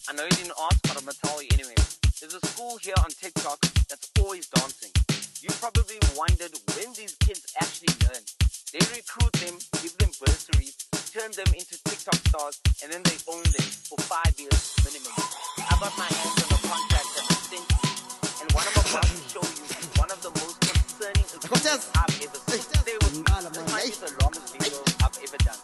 I know you didn't ask, but I'm gonna tell you anyway. There's a school here on TikTok that's always dancing. You probably wondered when these kids actually learn. They recruit them, give them bursaries, turn them into TikTok stars, and then they own them for 5 years minimum. I got my hands on a contract that was sent to me, and what I'm about to show you is one of the most concerning agreements I've ever seen. Stay with me. This might be the longest video I've ever done.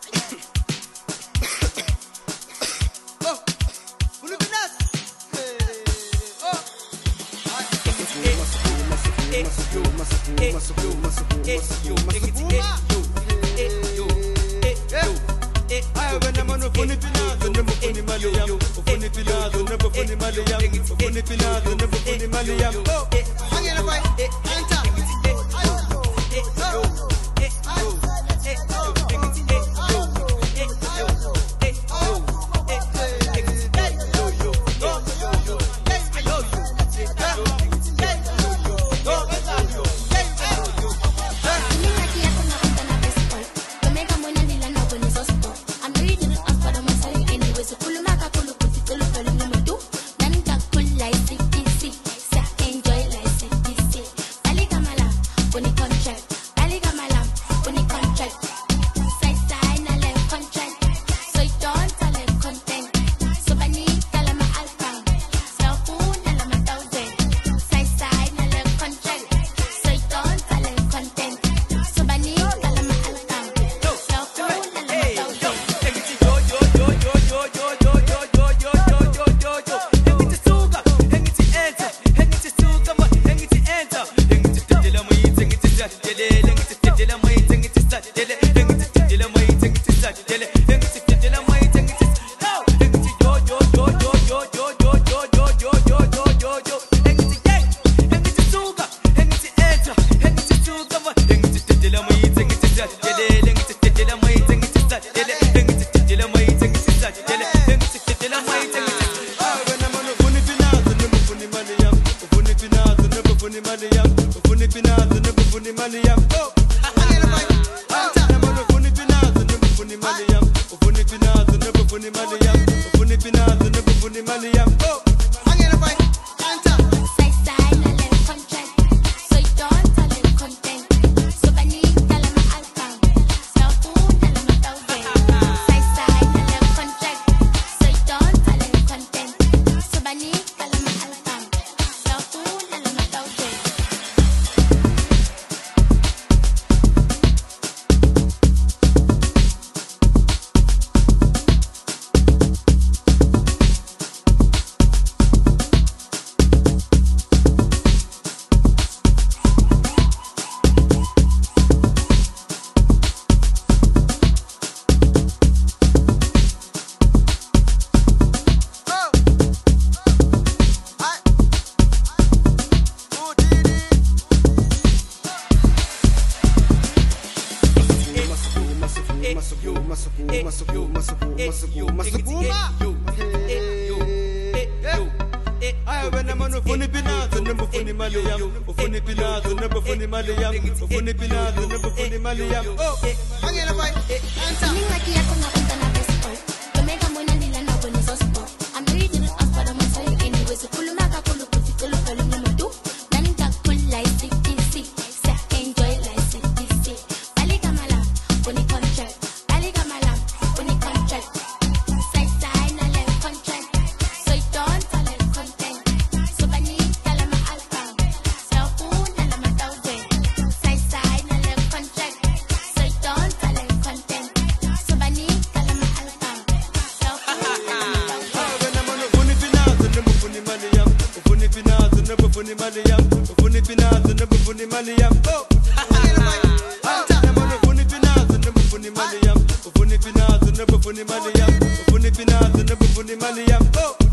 Funny Maliam,